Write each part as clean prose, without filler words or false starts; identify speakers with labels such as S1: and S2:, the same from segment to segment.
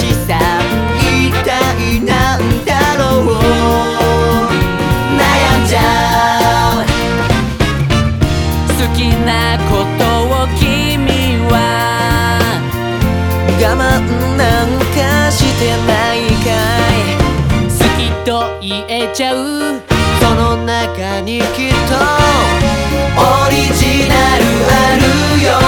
S1: しさ一体なんだろう悩んじゃう好きなことを君は我慢なんかしてないかい好きと言えちゃうその中にきっとオリジナルあるよ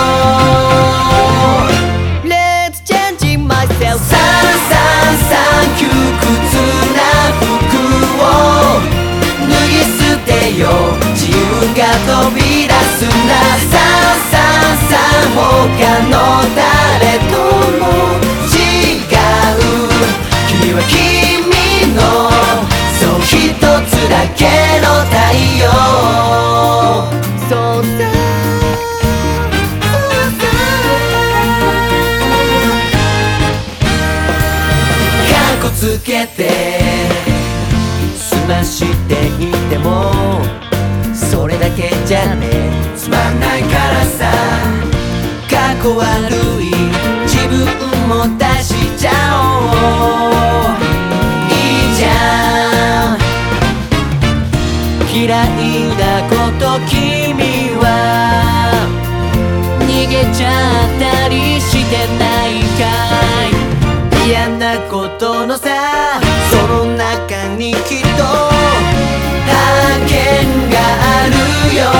S1: Let's change myself さん窮屈な服を脱ぎ捨てよ自由が飛び出すなさん他の誰とも違う君は君のそう一つだけの太陽そうさかっこつけて済ましていてもそれだけじゃねつまんないからさかっこ悪い自分も出しちゃおういいじゃん嫌いなこと君は逃げちゃったりしてないかい嫌なことのさその中にきっと発見があるよ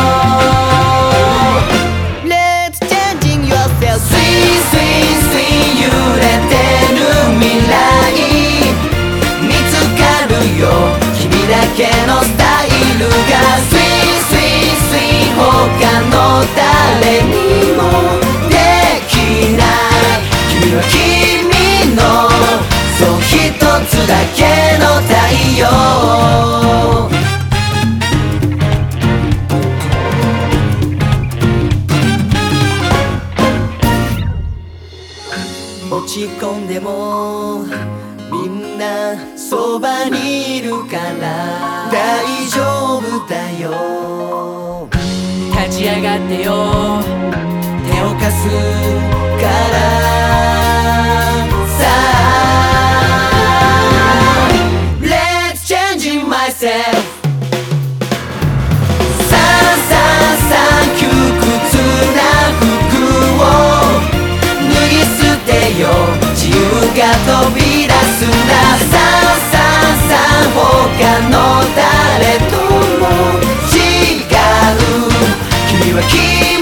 S1: Let's changing yourself Swing 揺れてる未来見つかるよ君だけのスタイルが Swing 他の誰にもできない君は君のそう一つだけの太陽落ち込んでもみんなそばにいるから大丈夫だよ立ち上がってよ手を貸すからさあ Let's change myself さん窮屈な服を脱ぎ捨てよ自由が飛び出すなさ他の誰とも違う君は君